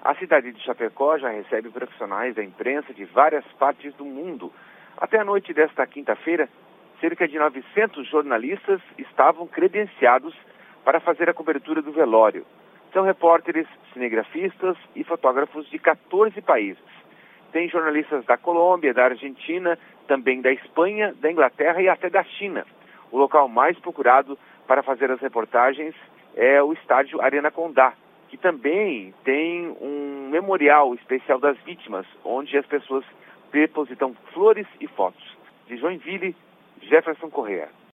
A cidade de Chapecó já recebe profissionais da imprensa de várias partes do mundo. Até a noite desta quinta-feira, cerca de 900 jornalistas estavam credenciados para fazer a cobertura do velório. São repórteres, cinegrafistas e fotógrafos de 14 países. Tem jornalistas da Colômbia, da Argentina, também da Espanha, da Inglaterra e até da China. O local mais procurado para fazer as reportagens é o estádio Arena Condá, que também tem um memorial especial das vítimas, onde as pessoas depositam flores e fotos. De Joinville, Jefferson Correa.